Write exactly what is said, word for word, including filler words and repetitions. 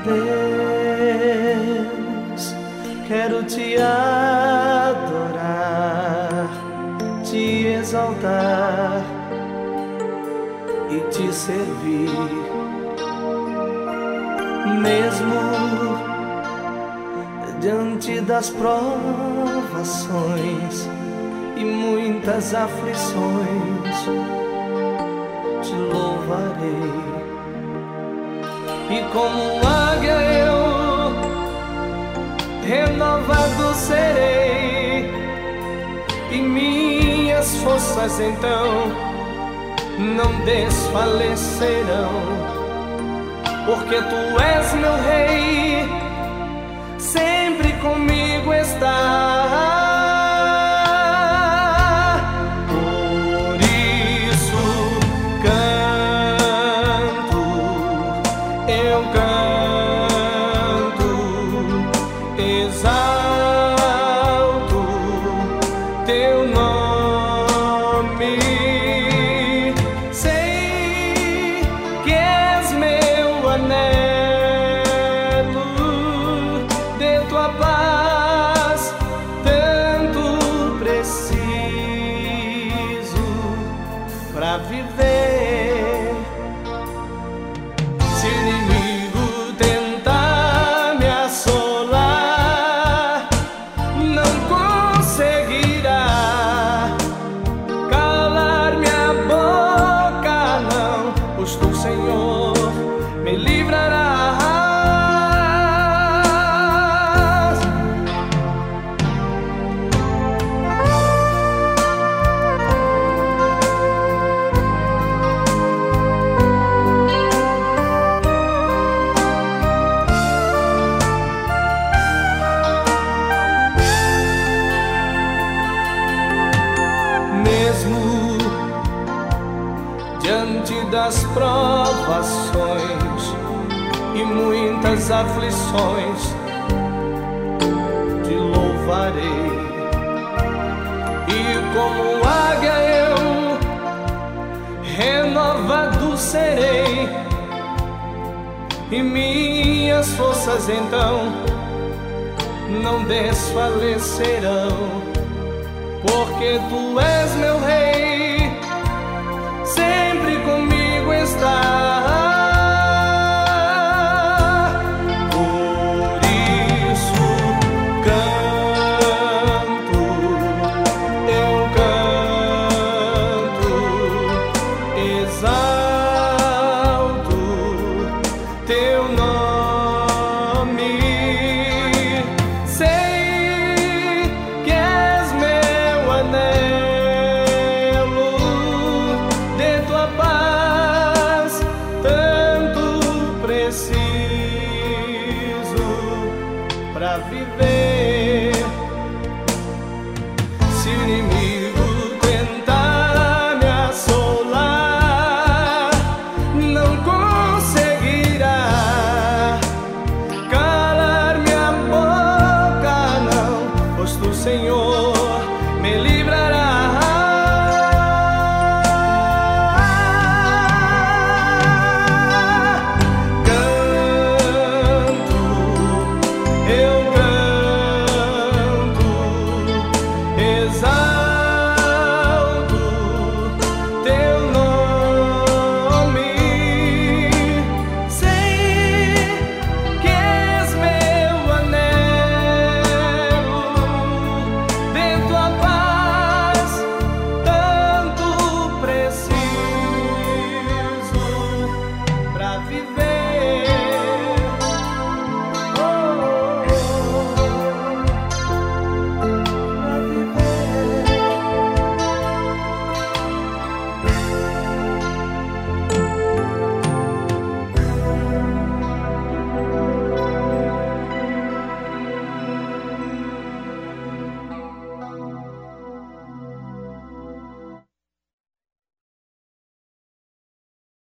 Deus, quero te adorar, te exaltar e te servir, mesmo diante das provações e muitas aflições, te louvarei. E como águia eu renovado serei, e minhas forças então não desfalecerão, porque tu és meu rei, sempre comigo está. Por isso canto, eu canto, exalto teu nome. Sei que és meu anelo, de tua paz tanto preciso pra viver. Se o inimigo tentar me assolar, não conseguirá calar minha boca, não, pois tu, Senhor, me livrarás. Mesmo diante das provações e muitas aflições, te louvarei. E como águia eu renovado serei, e minhas forças então não desfalecerão, porque tu és meu rei, sempre comigo está. Por isso canto, eu canto, exalto teu nome. Sei que és meu anelo, de tua paz tanto preciso pra viver.